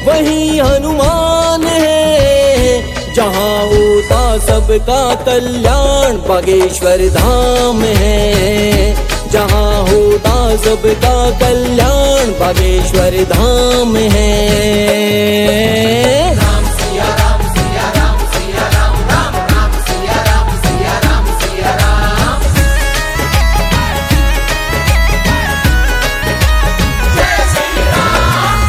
वही हनुमान है। जहाँ होता सबका कल्याण बागेश्वर धाम है। जहाँ होता सबका कल्याण बागेश्वर धाम है। राम सिया राम सिया राम सिया राम राम राम सिया राम सिया राम सिया राम। जय श्री राम।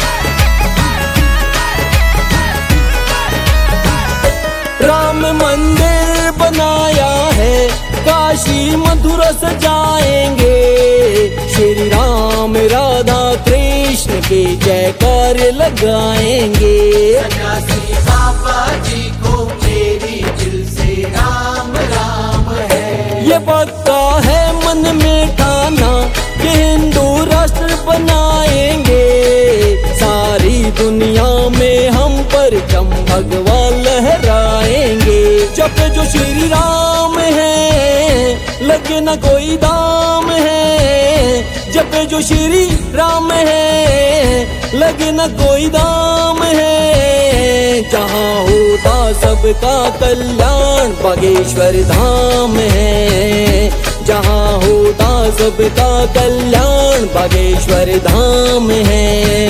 राम मंदिर बनाया है, काशी मथुरा सजाएंगे। श्री राम राधा कृष्ण के जयकार लगाएंगे। सन्यासी बाबा जी को मेरी दिल से राम राम है। ये पक्का है मन में ठाना कि हिंदू राष्ट्र बनाएंगे। सारी दुनिया में हम परचम भगवा लहराएंगे। जब जो श्री राम है लगे न कोई दाम है। जब जो श्री राम है लगे न कोई दाम है। जहाँ होता सबका कल्याण बागेश्वर धाम है। जहाँ होता सबका कल्याण बागेश्वर धाम है।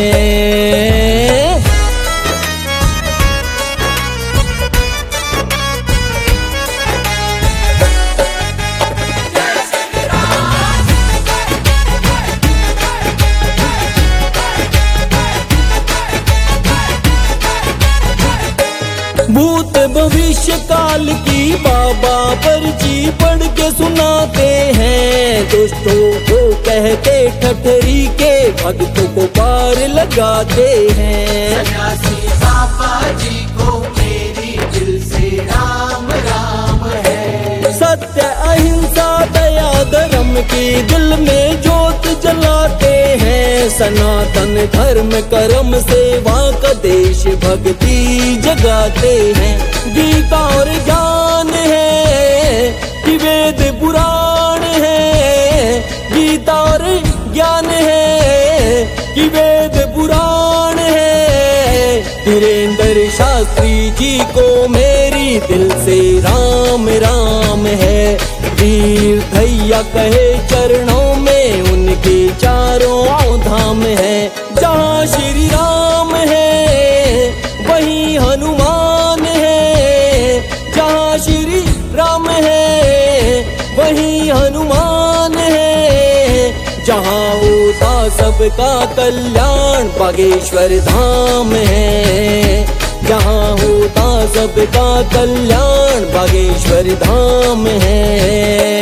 भूत भविष्य काल की बाबा पर्ची पढ़ के सुनाते हैं। दोस्तों को कहते ठठरी के भक्तों को पार लगाते हैं। सन्यासी बाबा जी को मेरी दिल से राम राम है। सत्य अहिंसा दया धर्म की दिल में ज्योत जलाते हैं। सनातन धर्म कर्म सेवा का देश भक्ति जगाते हैं। गीता और ज्ञान है कि वेद पुराण है। गीता और ज्ञान है कि वेद पुराण है। वीरेंद्र शास्त्री जी को मेरी दिल से राम राम है। वीर भैया कहे चरणों में उनके चारों धाम है। जहाँ श्री राम है वहीं हनुमान है। जहाँ श्री राम है वहीं हनुमान है। जहाँ होता सबका कल्याण बागेश्वर धाम है। जहाँ होता सबका कल्याण बागेश्वर धाम है।